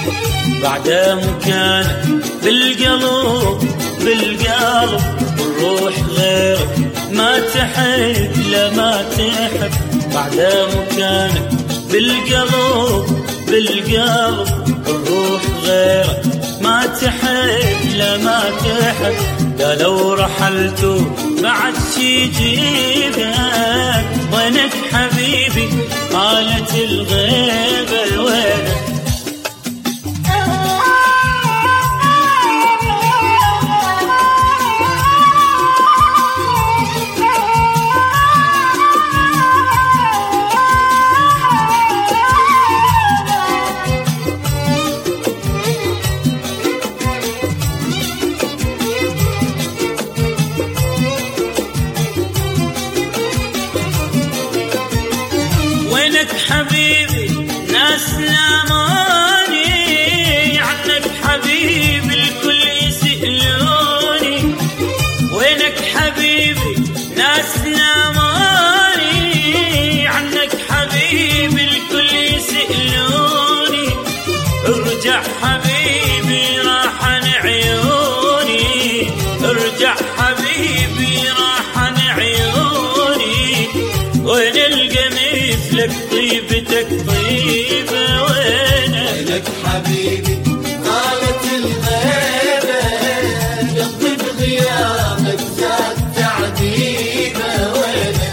بعد مكانك بالقلب والروح غيرك ما تحب لا ما تحب. بعد مكانك بالقلب والروح غيرك ما تحب لا ما تحب. قالوا رحلتوا بعد شي جيبك وينك حبيبي قالت الغيبة وينك. وينك حبيبي ناس لاماني عنك حبيبي الكل يسألوني. وينك حبيبي ناس لاماني عنك حبيبي الكل يسألوني. ارجع حبيبي راحن عيوني ارجع حبيبي راحن عيوني. وين القميص لك طيبتك طيبة وينك حبيبي قالت الغيبة قلبي بغيابك زاد تعذيبة وينك.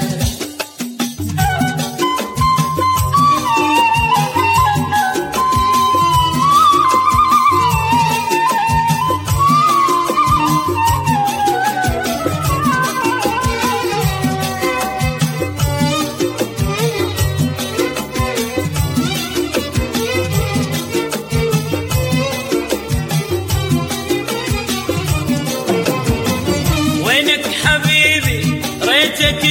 وينك حبيبي ريتك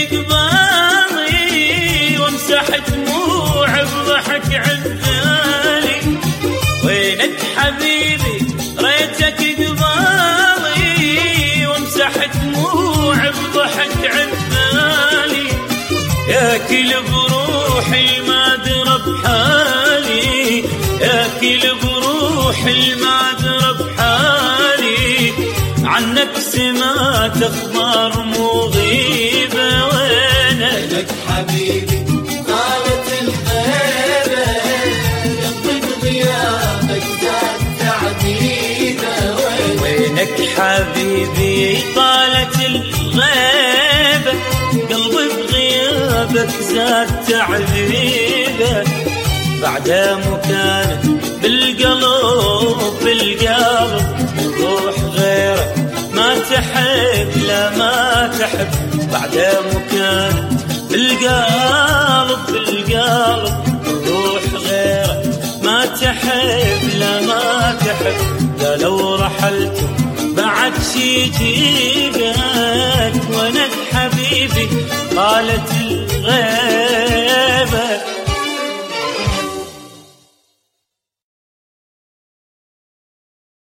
قبالي وامسح دموع بضحك عذالي. وينك حبيبي ريتك قبالي وامسح دموع بضحك عذالي. ياكل بروحي ما درى بحالي ياكل بروحي ما درى بحالي. عنك سمعت اخبار مغيبة وينك حبيبي قالت الغيبة قلبي بغيابك زاد تعذيبة وينك حبيبي طالت الغيبة قلبي بغيابك زاد تعذيبة. بعد مكانك بالقلب والروح غيرك ما تحب لا ما تحب. بعد مكانك بالقلب والروح غيرك ما تحب لا ما تحب. قالوا رحلتوا بعد شي جيبك وينك حبيبي قالت الغيبة